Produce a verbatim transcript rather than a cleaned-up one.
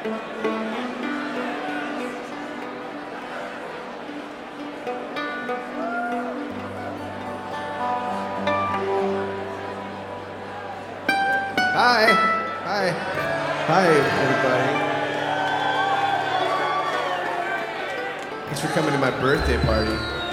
Hi. Hi. Hi, everybody. Thanks for coming to my birthday party.